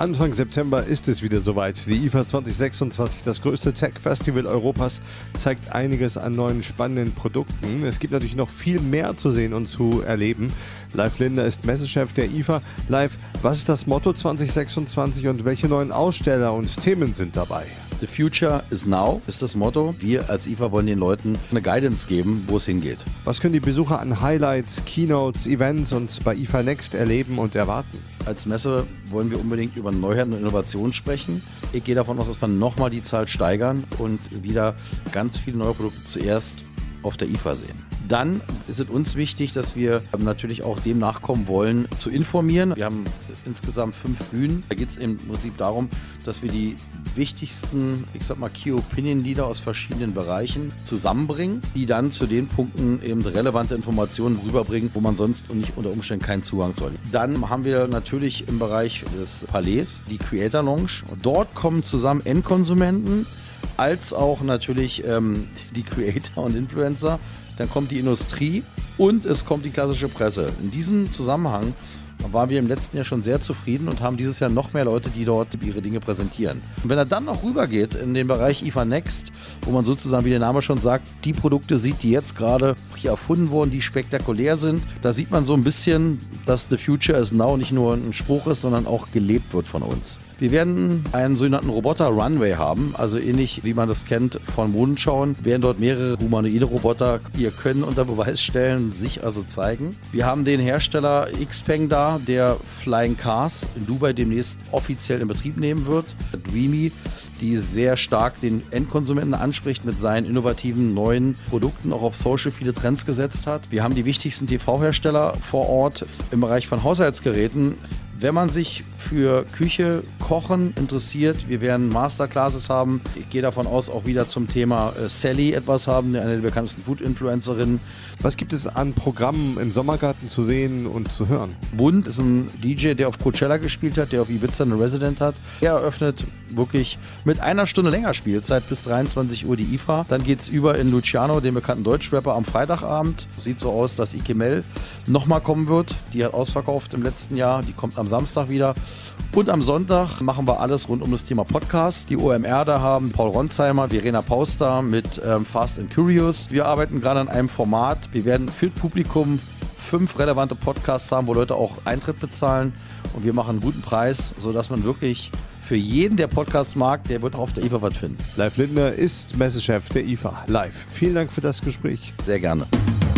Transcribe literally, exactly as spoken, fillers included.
Anfang September ist es wieder soweit. Die I F A zwanzig sechsundzwanzig, das größte Tech-Festival Europas, zeigt einiges an neuen spannenden Produkten. Es gibt natürlich noch viel mehr zu sehen und zu erleben. Live Linder ist Messechef der I F A. Live, was ist das Motto zwanzig sechsundzwanzig und welche neuen Aussteller und Themen sind dabei? The future is now ist das Motto. Wir als I F A wollen den Leuten eine Guidance geben, wo es hingeht. Was können die Besucher an Highlights, Keynotes, Events und bei I F A Next erleben und erwarten? Als Messe wollen wir unbedingt über Neuheiten und Innovationen sprechen. Ich gehe davon aus, dass wir nochmal die Zahl steigern und wieder ganz viele neue Produkte zuerst auf der I F A sehen. Dann ist es uns wichtig, dass wir natürlich auch dem nachkommen wollen, zu informieren. Wir haben insgesamt fünf Bühnen. Da geht es im Prinzip darum, dass wir die wichtigsten, ich sag mal, Key Opinion Leader aus verschiedenen Bereichen zusammenbringen, die dann zu den Punkten eben relevante Informationen rüberbringen, wo man sonst und nicht unter Umständen keinen Zugang soll. Dann haben wir natürlich im Bereich des Palais die Creator Lounge. Dort kommen zusammen Endkonsumenten, als auch natürlich ähm, die Creator und Influencer. Dann kommt die Industrie und es kommt die klassische Presse. In diesem Zusammenhang waren wir im letzten Jahr schon sehr zufrieden und haben dieses Jahr noch mehr Leute, die dort ihre Dinge präsentieren. Und wenn er dann noch rübergeht in den Bereich I F A Next, wo man sozusagen, wie der Name schon sagt, die Produkte sieht, die jetzt gerade hier erfunden wurden, die spektakulär sind, da sieht man so ein bisschen, dass The Future is Now nicht nur ein Spruch ist, sondern auch gelebt wird von uns. Wir werden einen sogenannten Roboter-Runway haben, also ähnlich wie man das kennt von Modenschauen, werden dort mehrere humanoide Roboter ihr Können unter Beweis stellen, sich also zeigen. Wir haben den Hersteller Xpeng da, der Flying Cars in Dubai demnächst offiziell in Betrieb nehmen wird. Dreamy, die sehr stark den Endkonsumenten anspricht mit seinen innovativen neuen Produkten, auch auf Social viele Trends gesetzt hat. Wir haben die wichtigsten T V-Hersteller vor Ort im Bereich von Haushaltsgeräten. Wenn man sich für Küche, Kochen interessiert, wir werden Masterclasses haben. Ich gehe davon aus, auch wieder zum Thema äh, Sally etwas haben, eine der bekanntesten Food-Influencerinnen. Was gibt es an Programmen im Sommergarten zu sehen und zu hören? Bund ist ein D J, der auf Coachella gespielt hat, der auf Ibiza eine Resident hat. Er eröffnet wirklich mit einer Stunde länger Spielzeit bis dreiundzwanzig Uhr die I F A. Dann geht es über in Luciano, den bekannten Deutschrapper, am Freitagabend. Sieht so aus, dass Ike Mel nochmal kommen wird. Die hat ausverkauft im letzten Jahr. Die kommt am Samstag wieder. Und am Sonntag machen wir alles rund um das Thema Podcast. Die O M R da haben Paul Ronsheimer, Verena Pauster mit ähm, Fast and Curious. Wir arbeiten gerade an einem Format. Wir werden für das Publikum fünf relevante Podcasts haben, wo Leute auch Eintritt bezahlen. Und wir machen einen guten Preis, sodass man wirklich für jeden, der Podcast mag, der wird auch auf der I F A was finden. Live Linder ist Messechef der I F A. Live. Vielen Dank für das Gespräch. Sehr gerne.